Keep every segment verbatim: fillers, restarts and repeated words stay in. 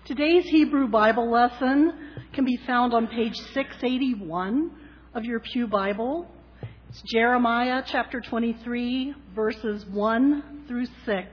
Today's Hebrew Bible lesson can be found on page six eighty-one of your Pew Bible. It's Jeremiah chapter twenty-three, verses one through six.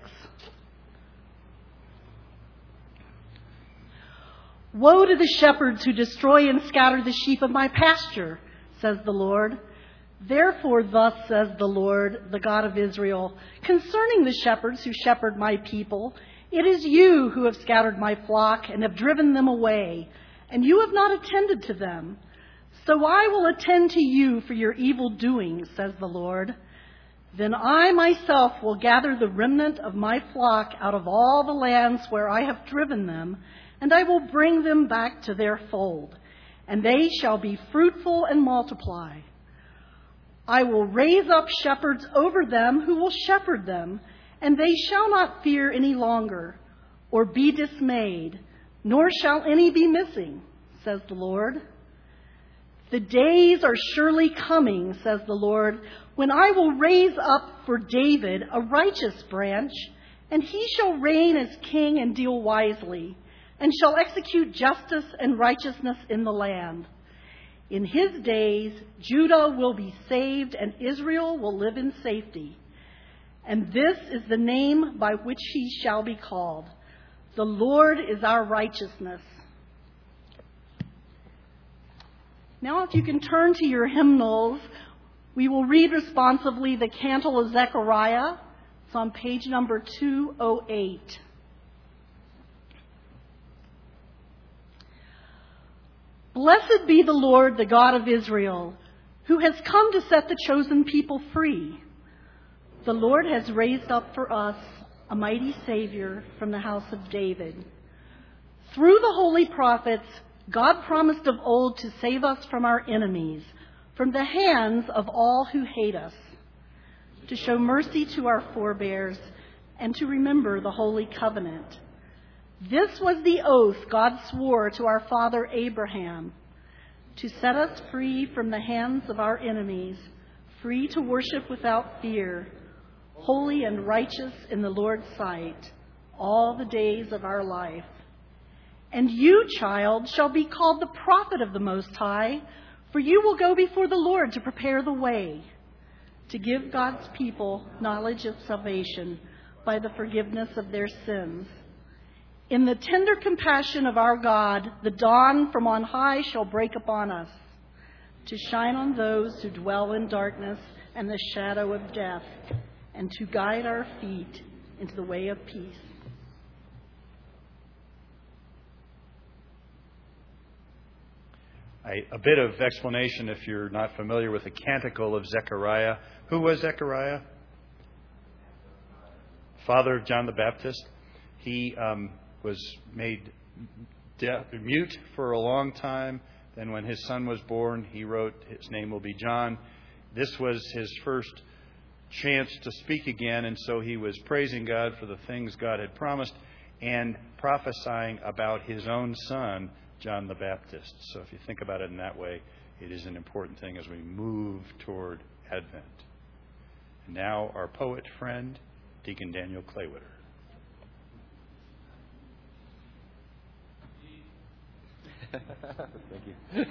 Woe to the shepherds who destroy and scatter the sheep of my pasture, says the Lord. Therefore, thus says the Lord, the God of Israel, concerning the shepherds who shepherd my people, it is you who have scattered my flock and have driven them away, and you have not attended to them. So I will attend to you for your evil doings, says the Lord. Then I myself will gather the remnant of my flock out of all the lands where I have driven them, and I will bring them back to their fold, and they shall be fruitful and multiply. I will raise up shepherds over them who will shepherd them, and they shall not fear any longer, or be dismayed, nor shall any be missing, says the Lord. The days are surely coming, says the Lord, when I will raise up for David a righteous branch, and he shall reign as king and deal wisely, and shall execute justice and righteousness in the land. In his days, Judah will be saved, and Israel will live in safety. And this is the name by which he shall be called. The Lord is our righteousness. Now, if you can turn to your hymnals, we will read responsively the Canticle of Zechariah. It's on page number two oh eight. Blessed be the Lord, the God of Israel, who has come to set the chosen people free. The Lord has raised up for us a mighty Savior from the house of David. Through the holy prophets, God promised of old to save us from our enemies, from the hands of all who hate us, to show mercy to our forebears, and to remember the holy covenant. This was the oath God swore to our father Abraham, to set us free from the hands of our enemies, free to worship without fear, holy and righteous in the Lord's sight, all the days of our life. And you, child, shall be called the prophet of the Most High, for you will go before the Lord to prepare the way, to give God's people knowledge of salvation by the forgiveness of their sins. In the tender compassion of our God, the dawn from on high shall break upon us, to shine on those who dwell in darkness and the shadow of death, and to guide our feet into the way of peace. I, a bit of explanation if you're not familiar with the Canticle of Zechariah. Who was Zechariah? Father of John the Baptist. He um, was made deaf, mute for a long time. Then when his son was born, he wrote, his name will be John. This was his first chance to speak again, and so he was praising God for the things God had promised and prophesying about his own son, John the Baptist. So if you think about it in that way, it is an important thing as we move toward Advent. And now our poet friend, Deacon Daniel Claywitter. Thank you.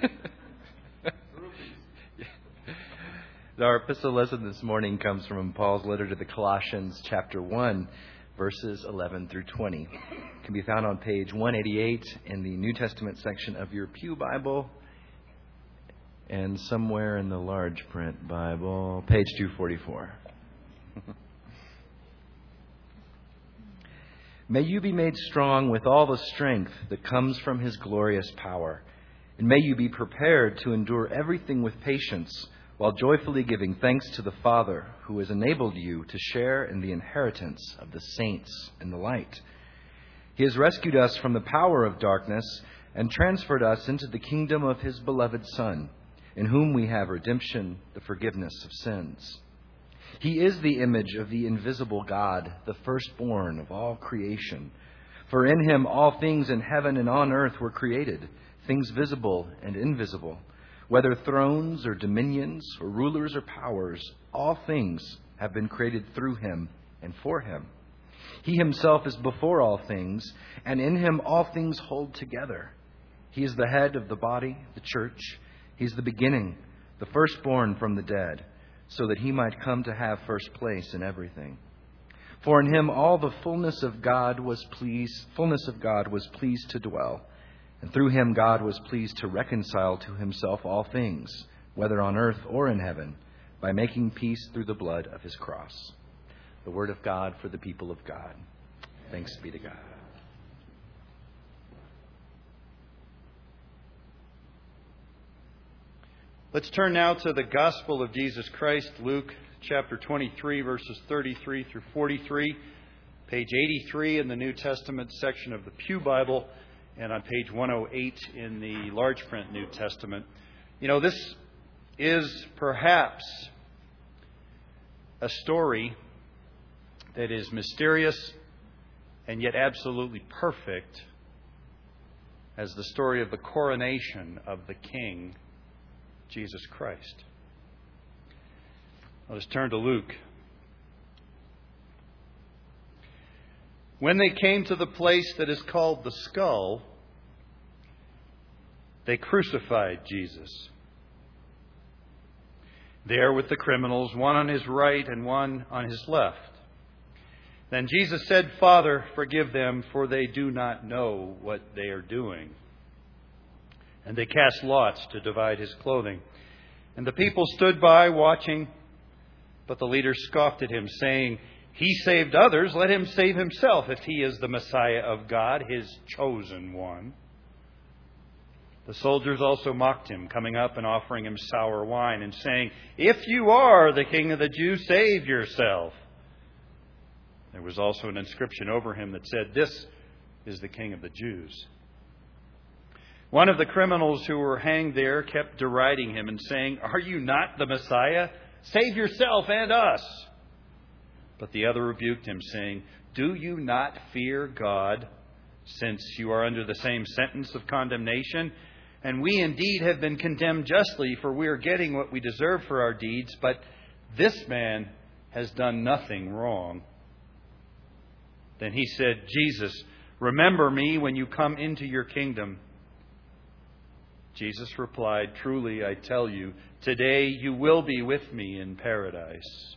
Our epistle lesson this morning comes from Paul's letter to the Colossians, chapter one, verses eleven through twenty. It can be found on page one eighty-eight in the New Testament section of your Pew Bible, and somewhere in the large print Bible, page two forty-four. May you be made strong with all the strength that comes from His glorious power, and may you be prepared to endure everything with patience, while joyfully giving thanks to the Father who has enabled you to share in the inheritance of the saints in the light. He has rescued us from the power of darkness and transferred us into the kingdom of His beloved Son, in whom we have redemption, the forgiveness of sins. He is the image of the invisible God, the firstborn of all creation. For in Him all things in heaven and on earth were created, things visible and invisible, whether thrones or dominions or rulers or powers, all things have been created through Him and for Him. He himself is before all things, and in him all things hold together. He is the head of the body, the church. He is the beginning, the firstborn from the dead, so that he might come to have first place in everything. For in him all the fullness of God was pleased, fullness of God was pleased to dwell, and through him God was pleased to reconcile to himself all things, whether on earth or in heaven, by making peace through the blood of his cross. The word of God for the people of God. Thanks be to God. Let's turn now to the Gospel of Jesus Christ, Luke chapter twenty-three, verses thirty-three through forty-three, page eighty-three in the New Testament section of the Pew Bible, and on page one oh eight in the large print New Testament. You know, this is perhaps a story that is mysterious and yet absolutely perfect as the story of the coronation of the King, Jesus Christ. Let us turn to Luke. When they came to the place that is called the Skull, they crucified Jesus. There with the criminals, one on his right and one on his left. Then Jesus said, "Father, forgive them, for they do not know what they are doing." And they cast lots to divide his clothing. And the people stood by watching, but the leaders scoffed at him, saying, "He saved others, let him save himself, if he is the Messiah of God, his chosen one." The soldiers also mocked him, coming up and offering him sour wine, and saying, "If you are the King of the Jews, save yourself." There was also an inscription over him that said, "This is the King of the Jews." One of the criminals who were hanged there kept deriding him and saying, "Are you not the Messiah? Save yourself and us." But the other rebuked him, saying, "Do you not fear God, since you are under the same sentence of condemnation? And we indeed have been condemned justly, for we are getting what we deserve for our deeds, but this man has done nothing wrong." Then he said, "Jesus, remember me when you come into your kingdom." Jesus replied, "Truly, I tell you, today you will be with me in paradise."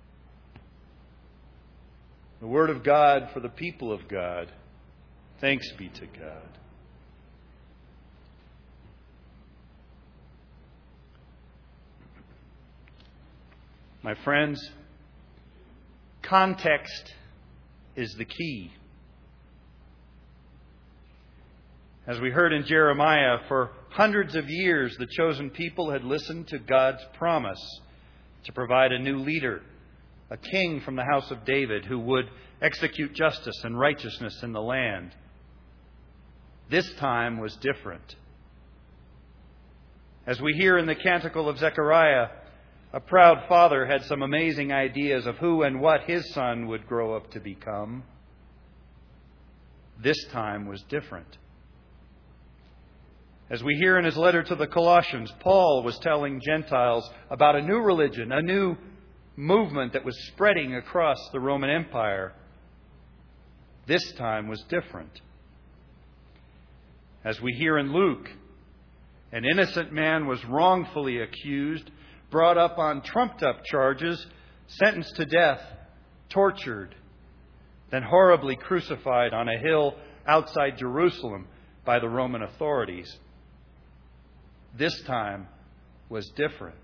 The word of God for the people of God. Thanks be to God. My friends, context is the key. As we heard in Jeremiah, for hundreds of years the chosen people had listened to God's promise to provide a new leader, a king from the house of David who would execute justice and righteousness in the land. This time was different. As we hear in the Canticle of Zechariah, a proud father had some amazing ideas of who and what his son would grow up to become. This time was different. As we hear in his letter to the Colossians, Paul was telling Gentiles about a new religion, a new movement that was spreading across the Roman Empire. This time was different. As we hear in Luke, an innocent man was wrongfully accused, brought up on trumped-up charges, sentenced to death, tortured, then horribly crucified on a hill outside Jerusalem by the Roman authorities. This time was different.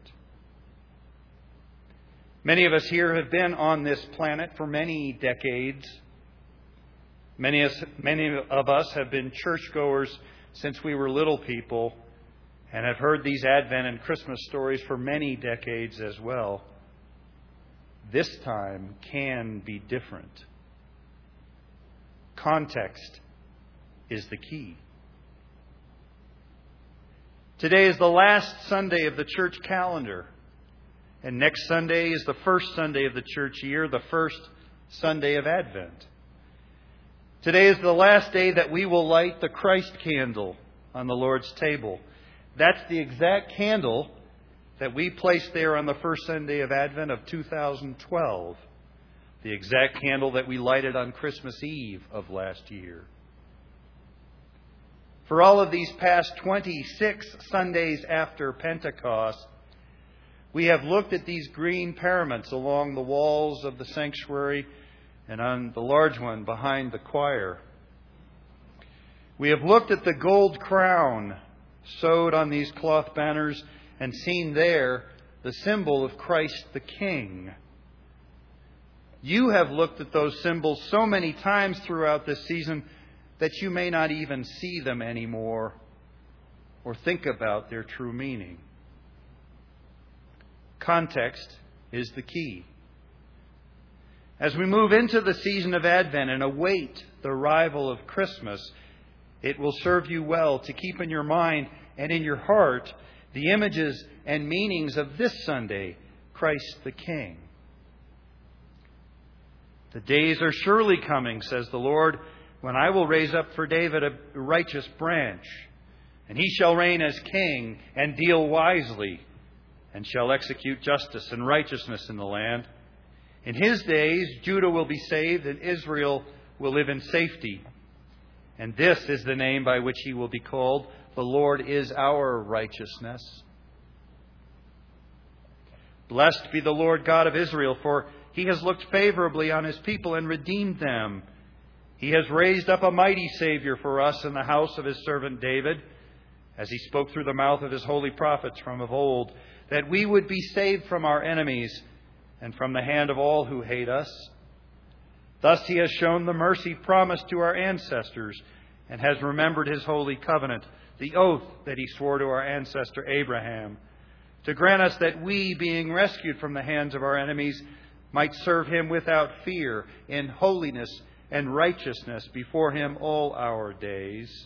Many of us here have been on this planet for many decades. Many of, many of us have been churchgoers since we were little people and have heard these Advent and Christmas stories for many decades as well. This time can be different. Context is the key. Today is the last Sunday of the church calendar. And next Sunday is the first Sunday of the church year, the first Sunday of Advent. Today is the last day that we will light the Christ candle on the Lord's table. That's the exact candle that we placed there on the first Sunday of Advent of two thousand twelve. the exact candle that we lighted on Christmas Eve of last year. For all of these past twenty-six Sundays after Pentecost, we have looked at these green paraments along the walls of the sanctuary and on the large one behind the choir. We have looked at the gold crown sewed on these cloth banners and seen there the symbol of Christ the King. You have looked at those symbols so many times throughout this season that you may not even see them anymore or think about their true meaning. Context is the key. As we move into the season of Advent and await the arrival of Christmas, it will serve you well to keep in your mind and in your heart the images and meanings of this Sunday, Christ the King. The days are surely coming, says the Lord, when I will raise up for David a righteous branch, and he shall reign as king and deal wisely, and shall execute justice and righteousness in the land. In his days, Judah will be saved, and Israel will live in safety. And this is the name by which he will be called. The Lord is our righteousness. Blessed be the Lord God of Israel, for he has looked favorably on his people and redeemed them. He has raised up a mighty Savior for us in the house of his servant David, as he spoke through the mouth of his holy prophets from of old, that we would be saved from our enemies and from the hand of all who hate us. Thus he has shown the mercy promised to our ancestors and has remembered his holy covenant, the oath that he swore to our ancestor Abraham, to grant us that we, being rescued from the hands of our enemies, might serve him without fear in holiness and righteousness before him all our days.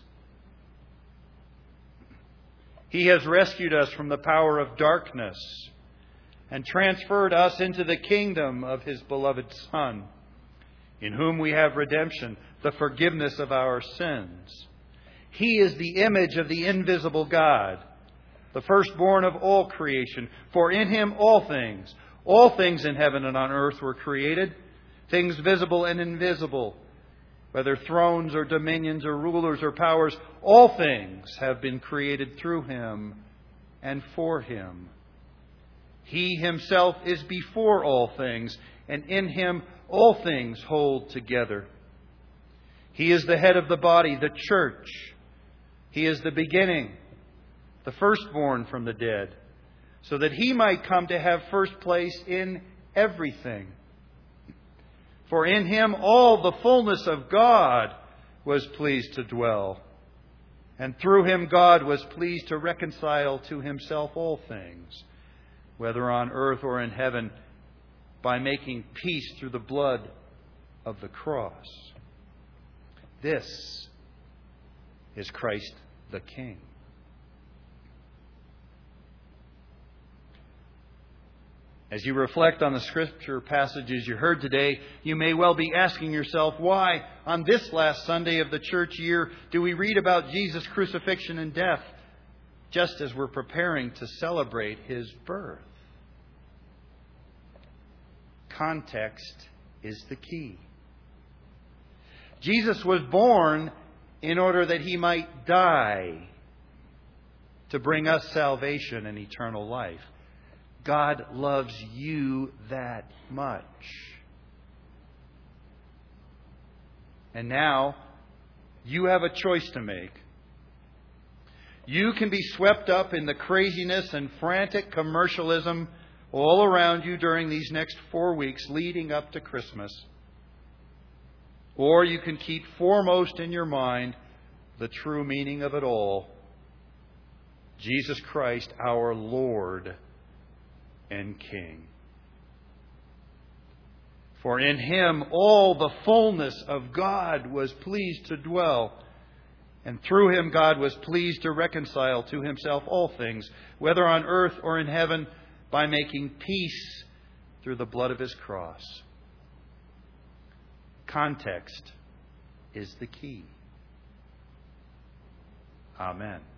He has rescued us from the power of darkness and transferred us into the kingdom of his beloved Son, in whom we have redemption, the forgiveness of our sins. He is the image of the invisible God, the firstborn of all creation. For in him all things, all things in heaven and on earth were created, things visible and invisible, whether thrones or dominions or rulers or powers, all things have been created through him and for him. He himself is before all things, and in him all things hold together. He is the head of the body, the church. He is the beginning, the firstborn from the dead, so that he might come to have first place in everything. For in him all the fullness of God was pleased to dwell, and through him God was pleased to reconcile to himself all things, whether on earth or in heaven, by making peace through the blood of the cross. This is Christ the King. As you reflect on the scripture passages you heard today, you may well be asking yourself, why, on this last Sunday of the church year, do we read about Jesus' crucifixion and death, just as we're preparing to celebrate his birth? Context is the key. Jesus was born in order that he might die to bring us salvation and eternal life. God loves you that much. And now, you have a choice to make. You can be swept up in the craziness and frantic commercialism all around you during these next four weeks leading up to Christmas. Or you can keep foremost in your mind the true meaning of it all. Jesus Christ, our Lord and King. For in him all the fullness of God was pleased to dwell, and through him God was pleased to reconcile to himself all things, whether on earth or in heaven, by making peace through the blood of his cross. Context is the key. Amen.